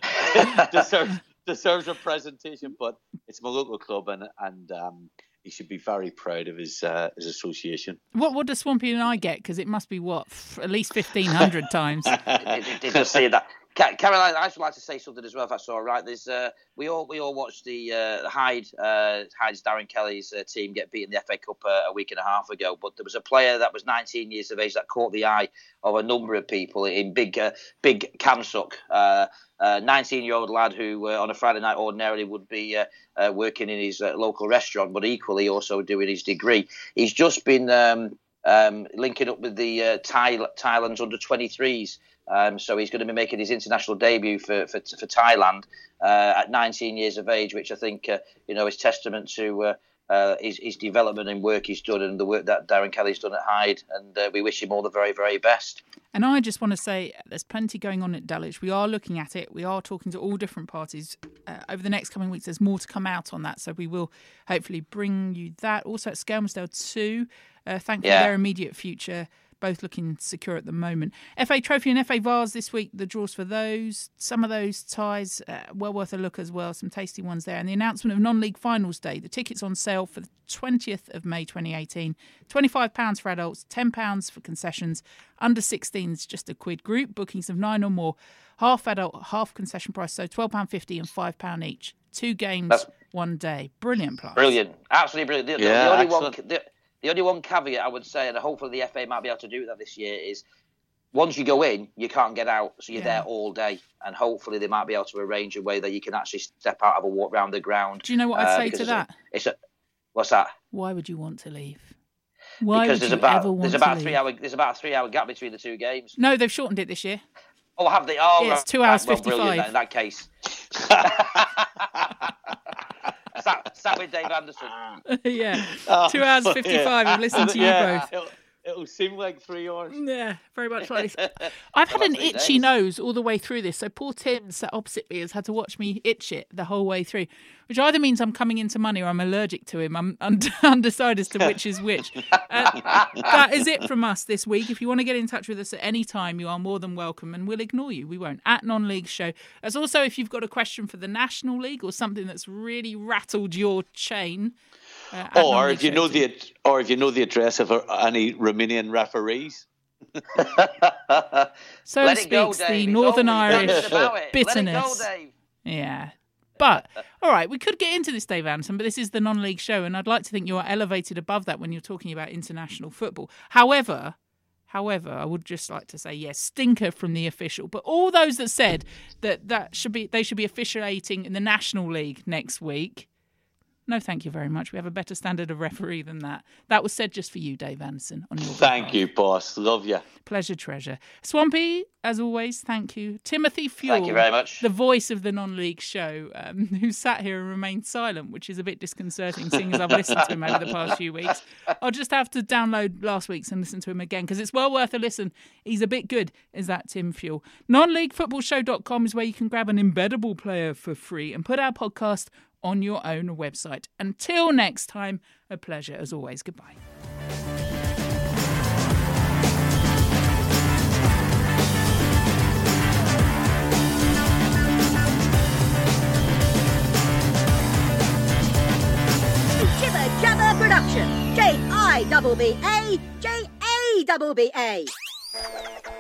deserves a presentation. But it's my local club, and he should be very proud of his association. What does Swampy and I get? Because it must be at least 1,500 times. Did just see that. Caroline, I should like to say something as well, if that's all right. There's we all watched the Hyde's Darren Kelly's team get beaten in the FA Cup a week and a half ago. But there was a player that was 19 years of age that caught the eye of a number of people in Big Camsuck, 19-year-old lad who on a Friday night ordinarily would be working in his local restaurant, but equally also doing his degree. He's just been linking up with the Thailand's under-23s. So he's going to be making his international debut for Thailand at 19 years of age, which I think is testament to his development and work he's done and the work that Darren Kelly's done at Hyde. And we wish him all the very, very best. And I just want to say there's plenty going on at Dulwich. We are looking at it. We are talking to all different parties. Over the next coming weeks, there's more to come out on that. So we will hopefully bring you that. Also at Skelmersdale too. Thankfully, their immediate future, both looking secure at the moment. FA Trophy and FA Vase this week, the draws for those. Some of those ties, well worth a look as well. Some tasty ones there. And the announcement of non-league finals day. The tickets on sale for the 20th of May 2018. £25 for adults, £10 for concessions. Under 16s, just a £1 group. Bookings of 9 or more. Half adult, half concession price. So £12.50 and £5 each. 2 games, 1 day. Brilliant price. Brilliant. Absolutely brilliant. The only one caveat I would say, and hopefully the FA might be able to do that this year, is once you go in, you can't get out, so you're there all day. And hopefully they might be able to arrange a way that you can actually step out, have a walk around the ground. Do you know what I'd say to that? What's that? Why would you want to leave? Because there's about a 3 hour gap between the 2 games. No, they've shortened it this year. Oh, have they? Oh, it's 2 hours 55. Brilliant, in that case. Sat with Dave Anderson. Yeah. 2 hours 55. I've listened to you both. It'll seem like 3 hours. Yeah, very much like this. I've had an itchy nose all the way through this. So poor Tim sat opposite me has had to watch me itch it the whole way through, which either means I'm coming into money or I'm allergic to him. I'm undecided as to which is which. That is it from us this week. If you want to get in touch with us at any time, you are more than welcome, and we'll ignore you. We won't. At Non-League Show. As also, if you've got a question for the National League or something that's really rattled your chain. Or if you know the address of any Romanian referees. So speaks the Northern Irish bitterness. Let it go, Dave. Yeah. But, all right, we could get into this, Dave Anderson, but this is the non-league show, and I'd like to think you are elevated above that when you're talking about international football. However, I would just like to say, yes, stinker from the official. But all those that said that they should be officiating in the National League next week, no, thank you very much. We have a better standard of referee than that. That was said just for you, Dave Anderson. On your Thank you, boss. Love you. Pleasure, treasure. Swampy, as always, thank you. Timothy Fuel. Thank you very much. The voice of the non-league show, who sat here and remained silent, which is a bit disconcerting, seeing as I've listened to him over the past few weeks. I'll just have to download last week's and listen to him again, because it's well worth a listen. He's a bit good, is that Tim Fuel. NonLeagueFootballShow.com is where you can grab an embeddable player for free and put our podcast on your own website. Until next time, a pleasure as always. Goodbye. Jibber Jabber Production. J-I-B-B-A J-A-B-B-A.